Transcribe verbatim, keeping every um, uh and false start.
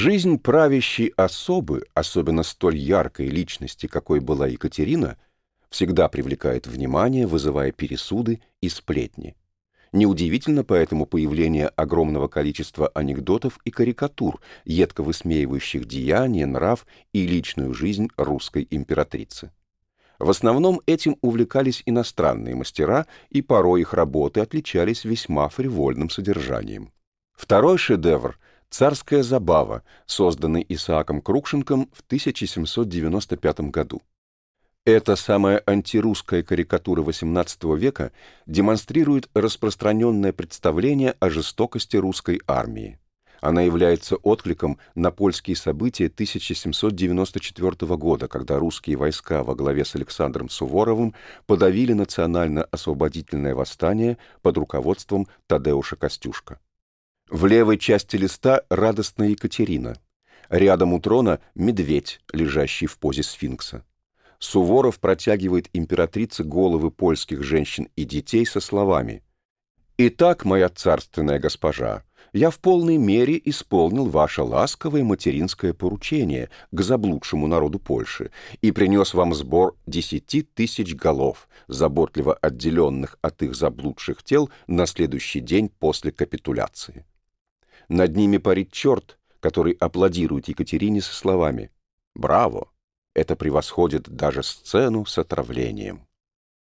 Жизнь правящей особы, особенно столь яркой личности, какой была Екатерина, всегда привлекает внимание, вызывая пересуды и сплетни. Неудивительно поэтому появление огромного количества анекдотов и карикатур, едко высмеивающих деяния, нрав и личную жизнь русской императрицы. В основном этим увлекались иностранные мастера, и порой их работы отличались весьма фривольным содержанием. Второй шедевр — «Царская забава», созданный Исааком Крукшинком в тысяча семьсот девяносто пятом году. Эта самая антирусская карикатура восемнадцатого века демонстрирует распространенное представление о жестокости русской армии. Она является откликом на польские события тысяча семьсот девяносто четвёртого года, когда русские войска во главе с Александром Суворовым подавили национально-освободительное восстание под руководством Тадеуша Костюшка. В левой части листа радостная Екатерина. Рядом у трона медведь, лежащий в позе сфинкса. Суворов протягивает императрице головы польских женщин и детей со словами: «Итак, моя царственная госпожа, я в полной мере исполнил ваше ласковое материнское поручение к заблудшему народу Польши и принес вам сбор десяти тысяч голов, заботливо отделенных от их заблудших тел на следующий день после капитуляции». Над ними парит черт, который аплодирует Екатерине со словами: «Браво! Это превосходит даже сцену с отравлением».